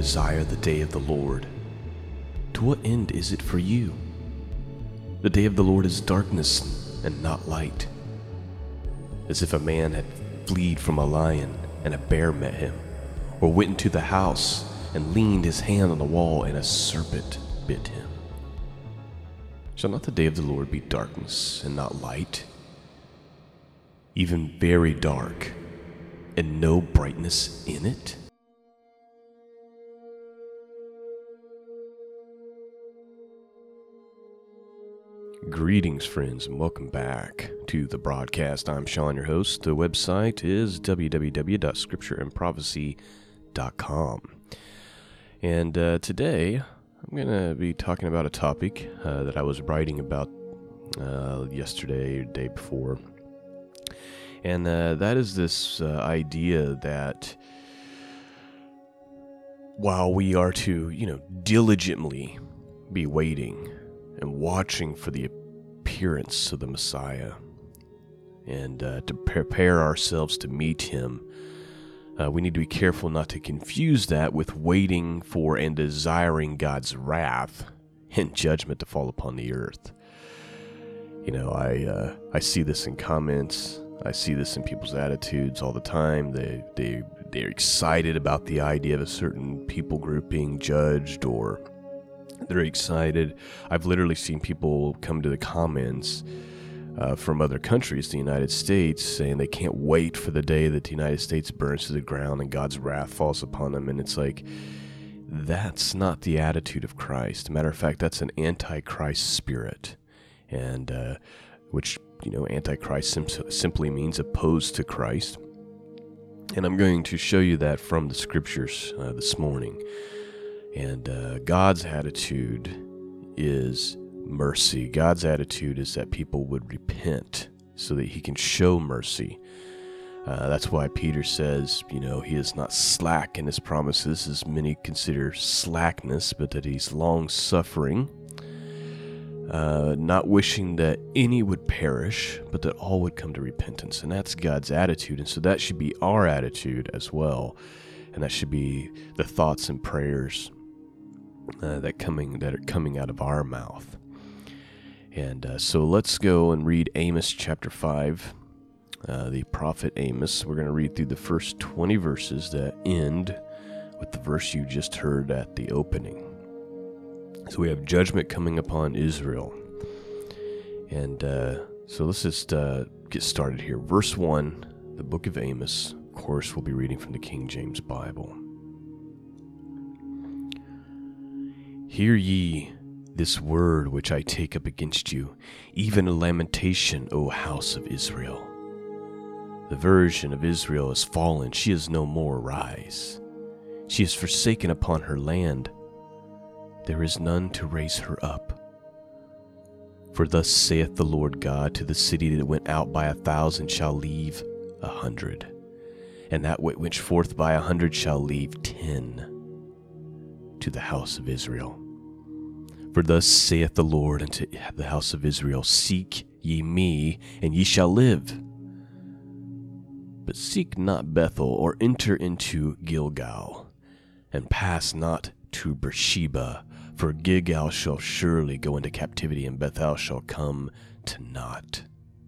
desire the day of the Lord? To what end is it for you? The day of the Lord is darkness and not light. As if a man had fled from a lion and a bear met him, or went into the house and leaned his hand on the wall and a serpent bit him. Shall not the day of the Lord be darkness and not light? Even very dark, and no brightness in it? Greetings, friends, and welcome back to the broadcast. I'm Sean, your host. The website is www.scriptureandprophecy.com. And today, I'm going to be talking about a topic that I was writing about yesterday or the day before. And that is this idea that while we are to, diligently be waiting and watching for the appearance of the Messiah and to prepare ourselves to meet him, we need to be careful not to confuse that with waiting for and desiring God's wrath and judgment to fall upon the earth. I see this in comments. I see this in people's attitudes all the time. They're excited about the idea of a certain people group being judged, or they're excited. I've literally seen people come to the comments from other countries, the United States, saying they can't wait for the day that the United States burns to the ground and God's wrath falls upon them. And it's like, that's not the attitude of Christ. Matter of fact, that's an antichrist spirit, and which, antichrist simply means opposed to Christ. And I'm going to show you that from the scriptures this morning. And God's attitude is mercy. God's attitude is that people would repent so that he can show mercy. That's why Peter says, he is not slack in his promises, as many consider slackness, but that he's long-suffering, not wishing that any would perish, but that all would come to repentance. And that's God's attitude. And so that should be our attitude as well. And that should be the thoughts and prayers that are coming out of our mouth. And so let's go and read Amos chapter 5, the prophet Amos. We're going to read through the first 20 verses that end with the verse you just heard at the opening. So we have judgment coming upon Israel. And so let's just get started here. Verse 1, the book of Amos. Of course, we'll be reading from the King James Bible. Hear ye this word which I take up against you, even a lamentation, O house of Israel. The virgin of Israel is fallen, she is no more, arise. She is forsaken upon her land, there is none to raise her up. For thus saith the Lord God, to the city that went out by 1,000 shall leave 100, and that which went forth by 100 shall leave 10 to the house of Israel. For thus saith the Lord unto the house of Israel, seek ye me, and ye shall live. But seek not Bethel, or enter into Gilgal, and pass not to Beersheba, for Gilgal shall surely go into captivity, and Bethel shall come to naught.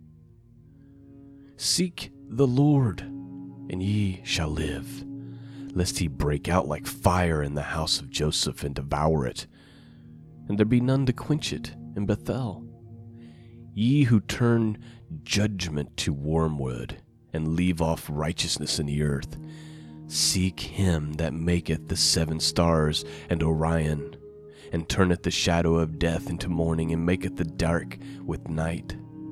Seek the Lord, and ye shall live, lest he break out like fire in the house of Joseph, and devour it, and there be none to quench it in Bethel. Ye who turn judgment to wormwood, and leave off righteousness in the earth, seek him that maketh the 7 stars and Orion, and turneth the shadow of death into morning, and maketh the dark with night,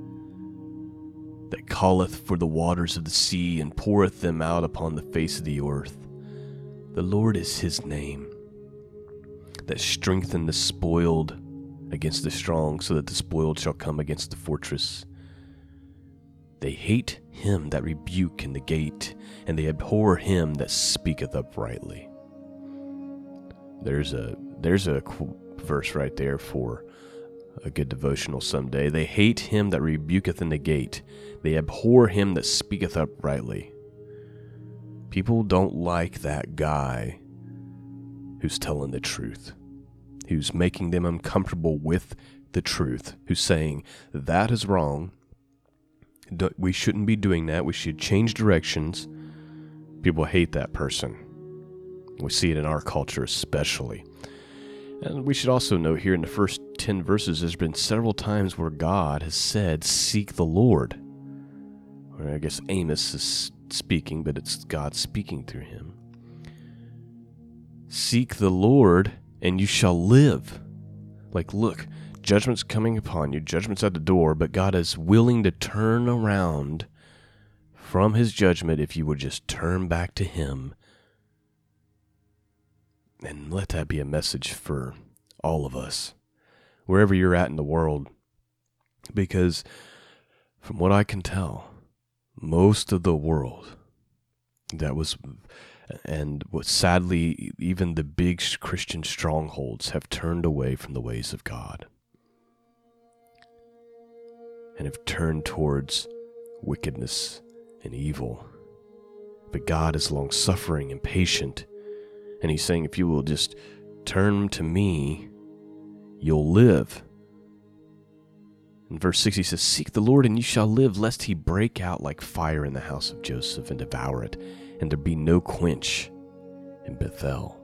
that calleth for the waters of the sea, and poureth them out upon the face of the earth. The Lord is his name, that strengthened the spoiled against the strong, so that the spoiled shall come against the fortress. They hate him that rebuke in the gate, and they abhor him that speaketh uprightly. There's a verse right there for a good devotional someday. They hate him that rebuketh in the gate. They abhor him that speaketh uprightly. People don't like that guy who's telling the truth, who's making them uncomfortable with the truth, who's saying, that is wrong, we shouldn't be doing that, we should change directions. People hate that person. We see it in our culture especially. And we should also note here in the first 10 verses, there's been several times where God has said, seek the Lord. Or I guess Amos is speaking, but it's God speaking through him. Seek the Lord and you shall live. Like, look, judgment's coming upon you, judgment's at the door, but God is willing to turn around from his judgment if you would just turn back to him. And let that be a message for all of us, wherever you're at in the world. Because from what I can tell, most of the world sadly, even the big Christian strongholds have turned away from the ways of God and have turned towards wickedness and evil. But God is long-suffering and patient, and he's saying, if you will just turn to me, you'll live. In verse 6 he says, seek the Lord and you shall live, lest he break out like fire in the house of Joseph and devour it, and there be no quench in Bethel.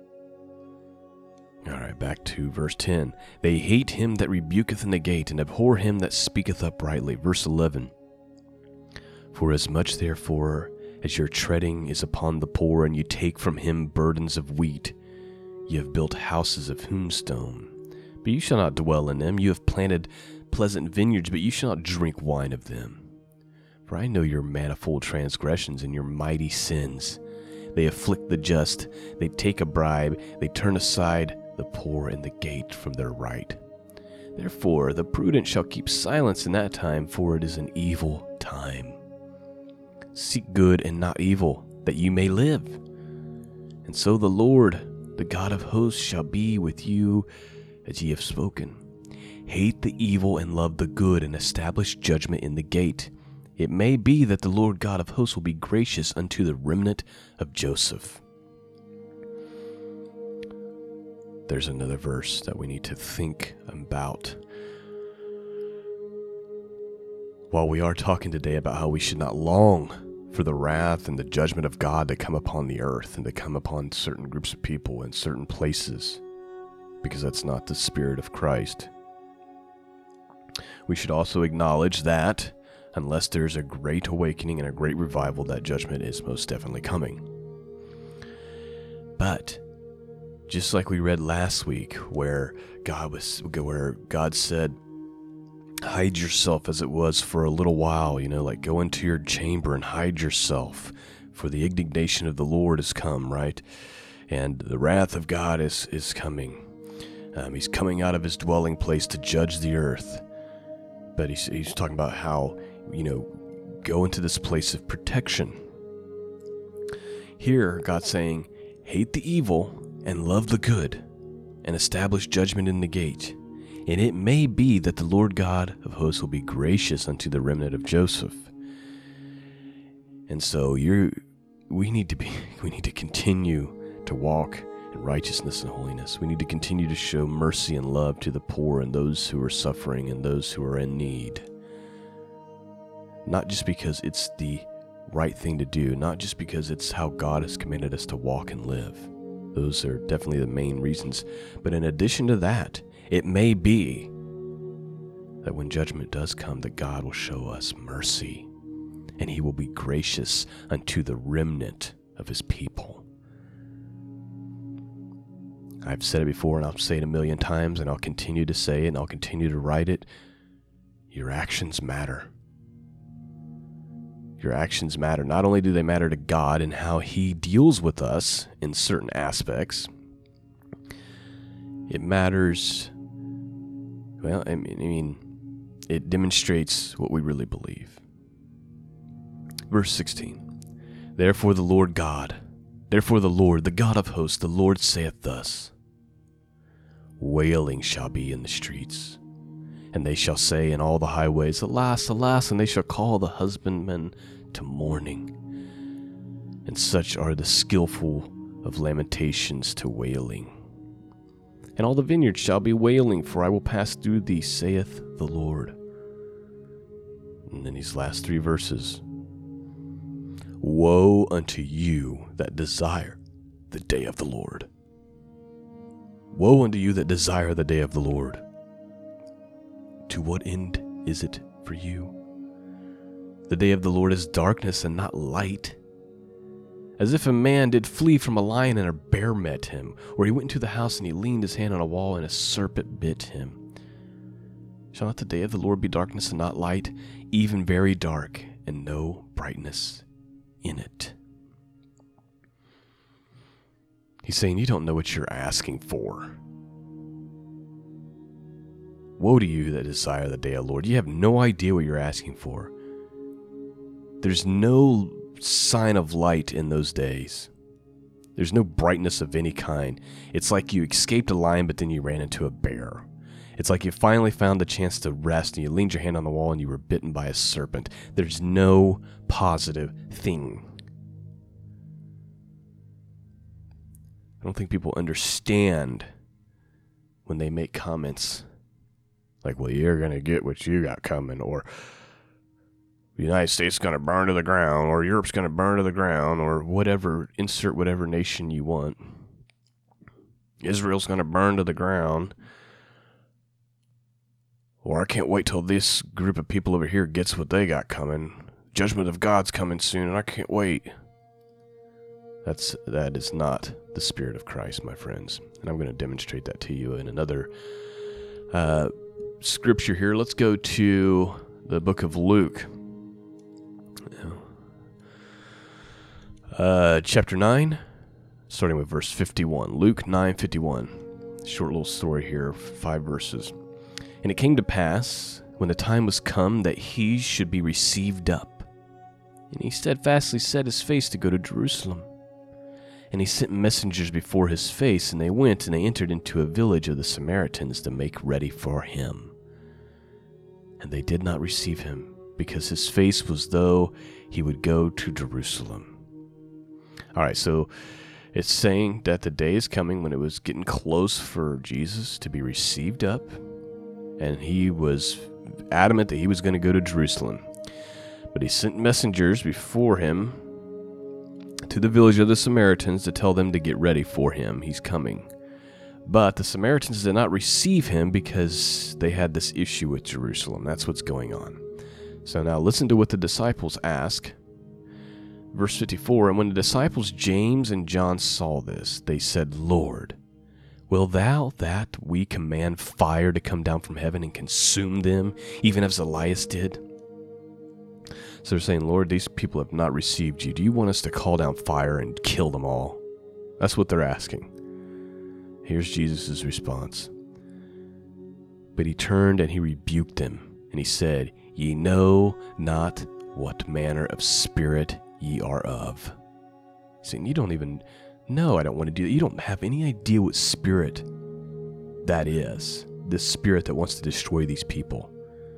All right, back to verse 10. They hate him that rebuketh in the gate, and abhor him that speaketh uprightly. Verse 11. For as much therefore as your treading is upon the poor, and you take from him burdens of wheat, you have built houses of hewn stone, but you shall not dwell in them. You have planted pleasant vineyards, but you shall not drink wine of them. For I know your manifold transgressions and your mighty sins. They afflict the just, they take a bribe, they turn aside the poor and the gate from their right. Therefore the prudent shall keep silence in that time, for it is an evil time. Seek good and not evil, that you may live. And so the Lord, the God of hosts, shall be with you as ye have spoken. Hate the evil and love the good, and establish judgment in the gate. It may be that the Lord God of hosts will be gracious unto the remnant of Joseph. There's another verse that we need to think about. While we are talking today about how we should not long for the wrath and the judgment of God to come upon the earth and to come upon certain groups of people in certain places, because that's not the Spirit of Christ, we should also acknowledge that unless there's a great awakening and a great revival, that judgment is most definitely coming. But just like we read last week, where God said, hide yourself as it was for a little while, like go into your chamber and hide yourself, for the indignation of the Lord is come, right? And the wrath of God is coming. He's coming out of his dwelling place to judge the earth. But he's talking about how, go into this place of protection. Here, God's saying, hate the evil and love the good, and establish judgment in the gate. And it may be that the Lord God of hosts will be gracious unto the remnant of Joseph. And so we need to continue to walk in righteousness and holiness. We need to continue to show mercy and love to the poor and those who are suffering and those who are in need. Not just because it's the right thing to do, not just because it's how God has commanded us to walk and live. Those are definitely the main reasons. But in addition to that, it may be that when judgment does come, that God will show us mercy, and he will be gracious unto the remnant of his people. I've said it before, and I'll say it a million times, and I'll continue to say it, and I'll continue to write it. Your actions matter. Your actions matter. Not only do they matter to God and how he deals with us in certain aspects, it matters, well, I mean, it demonstrates what we really believe. Verse 16, Therefore the Lord, the God of hosts, the Lord saith thus, Wailing shall be in the streets, and they shall say in all the highways, Alas, alas, and they shall call the husbandmen to mourning. And such are the skillful of lamentations to wailing. And all the vineyards shall be wailing, for I will pass through thee, saith the Lord. And then these last 3 verses. Woe unto you that desire the day of the Lord. Woe unto you that desire the day of the Lord. To what end is it for you? The day of the Lord is darkness and not light. As if a man did flee from a lion and a bear met him, or he went into the house and he leaned his hand on a wall and a serpent bit him. Shall not the day of the Lord be darkness and not light, even very dark, and no brightness in it? He's saying you don't know what you're asking for. Woe to you that desire the day of the Lord. You have no idea what you're asking for. There's no sign of light in those days. There's no brightness of any kind. It's like you escaped a lion, but then you ran into a bear. It's like you finally found the chance to rest and you leaned your hand on the wall and you were bitten by a serpent. There's no positive thing. I don't think people understand when they make comments like, well, you're going to get what you got coming, or the United States is going to burn to the ground, or Europe's going to burn to the ground, or whatever, insert whatever nation you want. Israel's going to burn to the ground. Or I can't wait till this group of people over here gets what they got coming. Judgment of God's coming soon, and I can't wait. That is not the Spirit of Christ, my friends. And I'm going to demonstrate that to you in another scripture here. Let's go to the book of Luke. Chapter 9, starting with verse 51. Luke 9:51. Short little story here, 5 verses. And it came to pass, when the time was come, that he should be received up. And he steadfastly set his face to go to Jerusalem. And he sent messengers before his face, and they went, and they entered into a village of the Samaritans to make ready for him. And they did not receive him, because his face was though he would go to Jerusalem. All right, so it's saying that the day is coming when it was getting close for Jesus to be received up, and he was adamant that he was going to go to Jerusalem. But he sent messengers before him to the village of the Samaritans to tell them to get ready for him. He's coming. But the Samaritans did not receive him because they had this issue with Jerusalem. That's what's going on. So now listen to what the disciples ask. Verse 54, and when the disciples James and John saw this, they said, Lord, will thou that we command fire to come down from heaven and consume them, even as Elias did? So they're saying, Lord, these people have not received you. Do you want us to call down fire and kill them all? That's what they're asking. Here's Jesus' response. But he turned and he rebuked them, and he said, Ye know not what manner of spirit ye are of. Saying, you don't even know, I don't want to do that. You don't have any idea what spirit that is. This spirit that wants to destroy these people.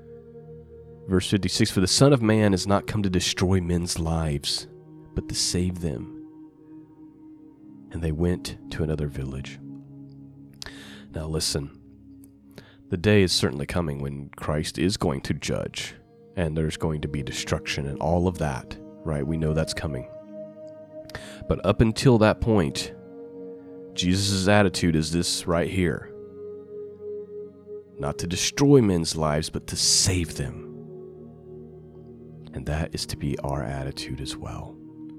Verse 56, for the Son of Man is not come to destroy men's lives, but to save them. And they went to another village. Now listen, the day is certainly coming when Christ is going to judge, and there's going to be destruction and all of that, right? We know that's coming. But up until that point, Jesus' attitude is this right here. Not to destroy men's lives, but to save them. And that is to be our attitude as well.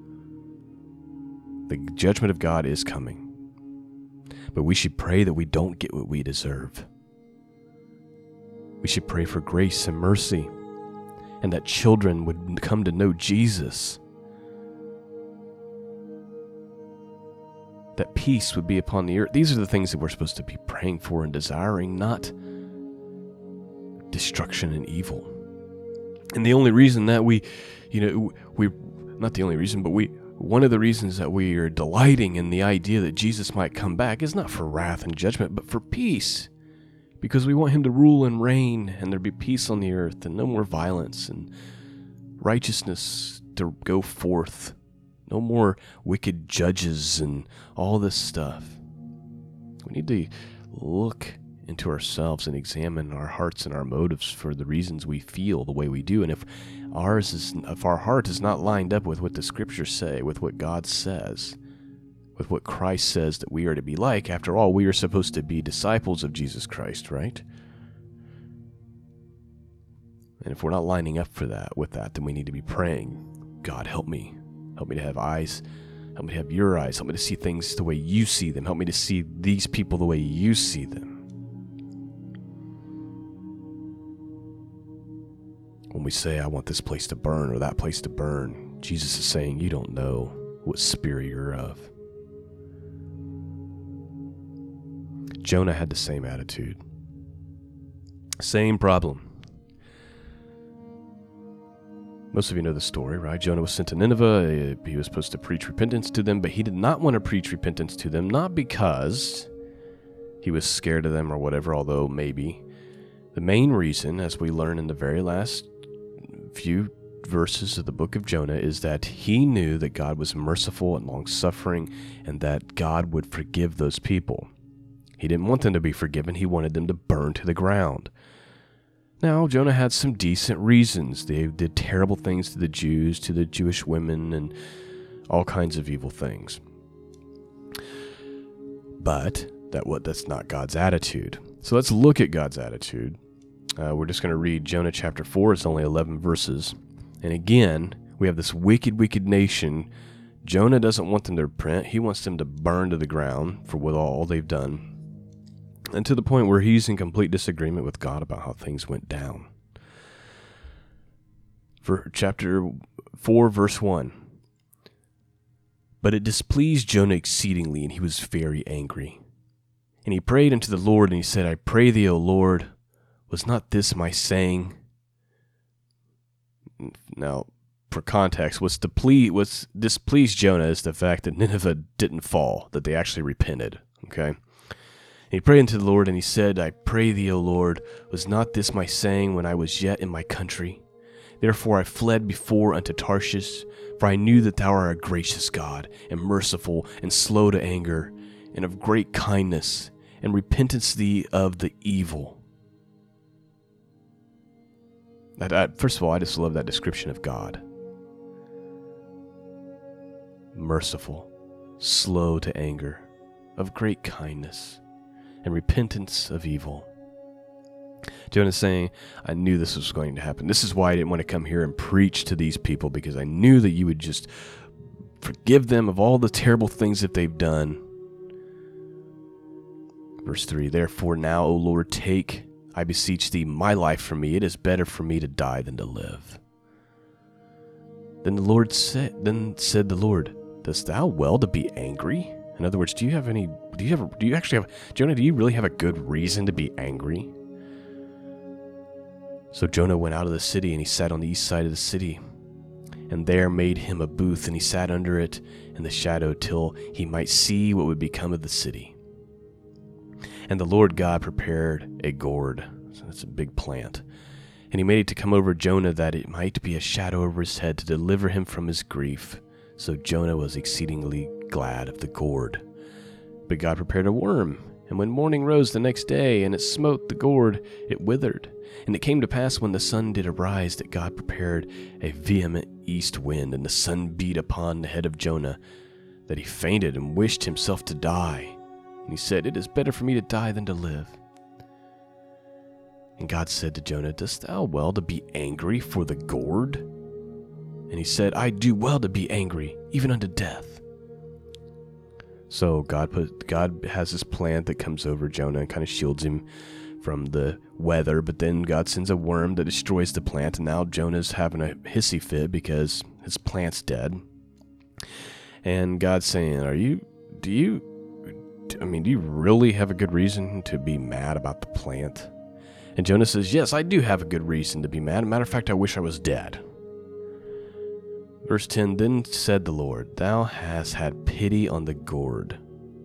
The judgment of God is coming. But we should pray that we don't get what we deserve. We should pray for grace and mercy, and that children would come to know Jesus. That peace would be upon the earth. These are the things that we're supposed to be praying for and desiring, not destruction and evil. And the only reason that one of the reasons that we are delighting in the idea that Jesus might come back is not for wrath and judgment, but for peace. Because we want him to rule and reign, and there be peace on the earth, and no more violence, and righteousness to go forth, No more wicked judges and all this stuff. We need to look into ourselves and examine our hearts and our motives for the reasons we feel the way we do. And if our heart is not lined up with what the scriptures say, with what God says, with what Christ says that we are to be like, after all, we are supposed to be disciples of Jesus Christ, right? And if we're not lining up with that, then we need to be praying, God, help me. Help me to have eyes. Help me to have your eyes. Help me to see things the way you see them. Help me to see these people the way you see them. When we say, I want this place to burn or that place to burn, Jesus is saying, you don't know what spirit you're of. Jonah had the same attitude. Same problem. Most of you know the story, right? Jonah was sent to Nineveh. He was supposed to preach repentance to them, but he did not want to preach repentance to them, not because he was scared of them or whatever, although maybe. The main reason, as we learn in the very last few verses of the book of Jonah, is that he knew that God was merciful and long-suffering and that God would forgive those people. He didn't want them to be forgiven. He wanted them to burn to the ground. Now, Jonah had some decent reasons. They did terrible things to the Jews, to the Jewish women, and all kinds of evil things. But that's not God's attitude. So let's look at God's attitude. We're just going to read Jonah chapter 4. It's only 11 verses. And again, we have this wicked, wicked nation. Jonah doesn't want them to repent. He wants them to burn to the ground for what all they've done. And to the point where he's in complete disagreement with God about how things went down. For chapter 4, verse 1. But it displeased Jonah exceedingly, and he was very angry. And he prayed unto the Lord, and he said, I pray thee, O Lord, was not this my saying? Now, for context, what's displeased Jonah is the fact that Nineveh didn't fall, that they actually repented, okay? He prayed unto the Lord, and he said, I pray thee, O Lord, was not this my saying when I was yet in my country? Therefore I fled before unto Tarshish, for I knew that thou art a gracious God, and merciful, and slow to anger, and of great kindness, and repentance thee of the evil. First of all, I just love that description of God. Merciful, slow to anger, of great kindness, and repentance of evil. Jonah's saying, I knew this was going to happen. This is why I didn't want to come here and preach to these people, because I knew that you would just forgive them of all the terrible things that they've done. Verse 3, Therefore now, O Lord, take, I beseech thee, my life from me. It is better for me to die than to live. Then said the Lord, Dost thou well to be angry? In other words, Jonah, do you really have a good reason to be angry? So Jonah went out of the city, and he sat on the east side of the city. And there made him a booth, and he sat under it in the shadow till he might see what would become of the city. And the Lord God prepared a gourd. So that's a big plant. And he made it to come over Jonah, that it might be a shadow over his head, to deliver him from his grief. So Jonah was exceedingly glad of the gourd. But God prepared a worm, and when morning rose the next day, and it smote the gourd, it withered. And it came to pass, when the sun did arise, that God prepared a vehement east wind, and the sun beat upon the head of Jonah, that he fainted and wished himself to die. And he said, It is better for me to die than to live. And God said to Jonah, Dost thou well to be angry for the gourd? And he said, I do well to be angry, even unto death. So God has this plant that comes over Jonah and kind of shields him from the weather, but then God sends a worm that destroys the plant, and now Jonah's having a hissy fit because his plant's dead. And God's saying, do you really have a good reason to be mad about the plant? And Jonah says, yes, I do have a good reason to be mad. Matter of fact, I wish I was dead. Verse 10, Then said the Lord, Thou hast had pity on the gourd,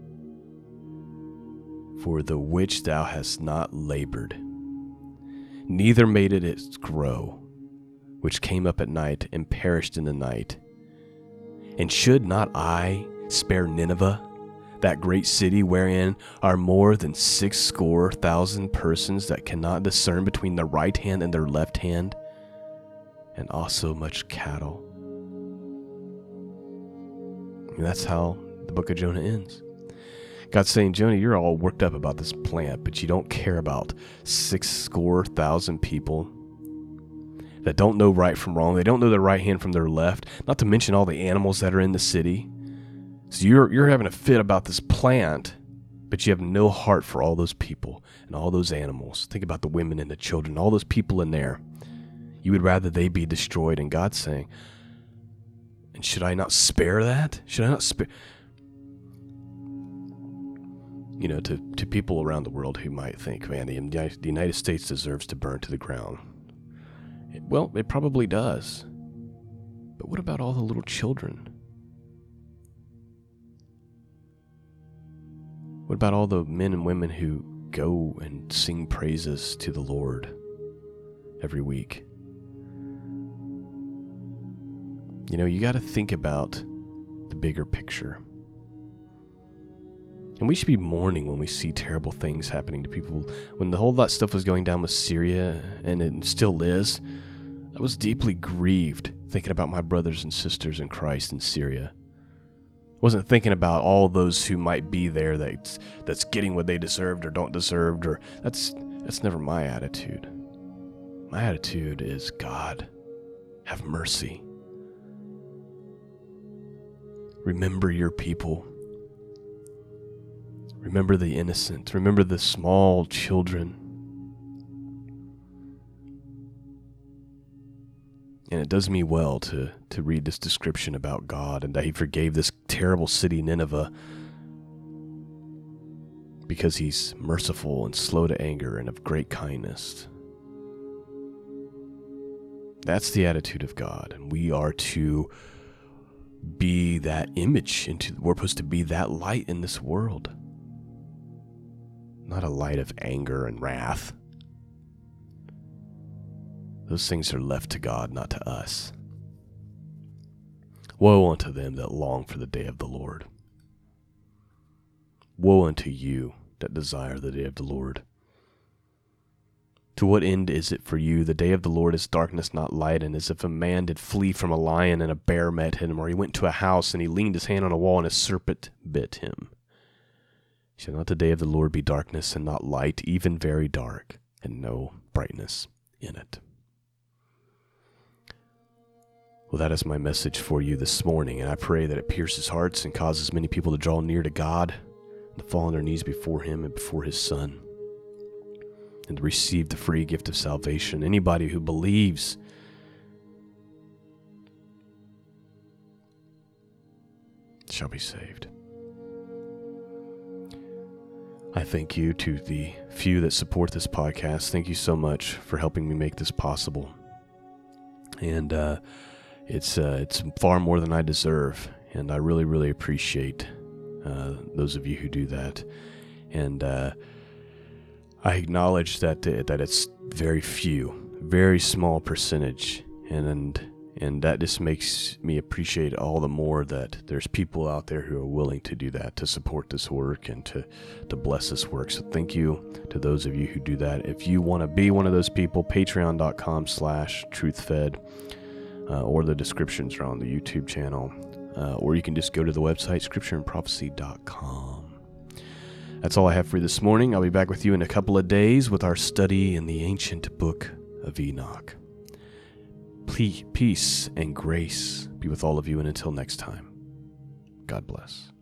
for the which thou hast not labored, neither made it grow, which came up at night and perished in the night. And should not I spare Nineveh, that great city wherein are more than 60,000 persons that cannot discern between their right hand and their left hand, and also much cattle? And that's how the book of Jonah ends. God's saying, Jonah, you're all worked up about this plant, but you don't care about 60,000 people that don't know right from wrong. They don't know their right hand from their left, not to mention all the animals that are in the city. So you're having a fit about this plant, but you have no heart for all those people and all those animals. Think about the women and the children, all those people in there. You would rather they be destroyed. And God's saying, and should I not spare that? Should I not spare? You know, to people around the world who might think, man, the United States deserves to burn to the ground. Well, it probably does. But what about all the little children? What about all the men and women who go and sing praises to the Lord every week? You know, you got to think about the bigger picture. And we should be mourning when we see terrible things happening to people. When the whole lot stuff was going down with Syria, and it still is, I was deeply grieved thinking about my brothers and sisters in Christ in Syria. I wasn't thinking about all those who might be there that's getting what they deserved or don't deserve, or that's never my attitude. My attitude is, God, have mercy. Remember your people. Remember the innocent. Remember the small children. And it does me well to read this description about God and that he forgave this terrible city, Nineveh, because he's merciful and slow to anger and of great kindness. That's the attitude of God, and we are to be that image. We're supposed to be that light in this world. Not a light of anger and wrath. Those things are left to God, not to us. Woe unto them that long for the day of the Lord. Woe unto you that desire the day of the Lord. To what end is it for you? The day of the Lord is darkness, not light, and as if a man did flee from a lion and a bear met him, or he went to a house and he leaned his hand on a wall and a serpent bit him. Shall not the day of the Lord be darkness and not light, even very dark, and no brightness in it? Well, that is my message for you this morning, and I pray that it pierces hearts and causes many people to draw near to God, to fall on their knees before him and before his Son, and to receive the free gift of salvation. Anybody who believes shall be saved. I thank you to the few that support this podcast. Thank you so much for helping me make this possible. And it's far more than I deserve, and I really, really appreciate those of you who do that. And I acknowledge that it's very few, very small percentage, and that just makes me appreciate all the more that there's people out there who are willing to do that, to support this work and to bless this work. So thank you to those of you who do that. If you want to be one of those people, patreon.com/truthfed, or the descriptions are on the YouTube channel, or you can just go to the website, scriptureandprophecy.com. That's all I have for you this morning. I'll be back with you in a couple of days with our study in the ancient book of Enoch. Peace and grace be with all of you, and until next time, God bless.